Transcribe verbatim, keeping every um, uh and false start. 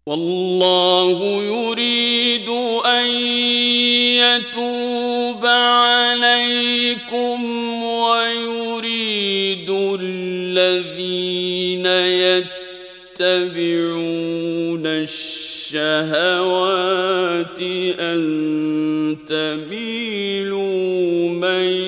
والله يريد أن يتوب عليكم ويريد الذين يتبعون الشهوات أن تميلوا ميلا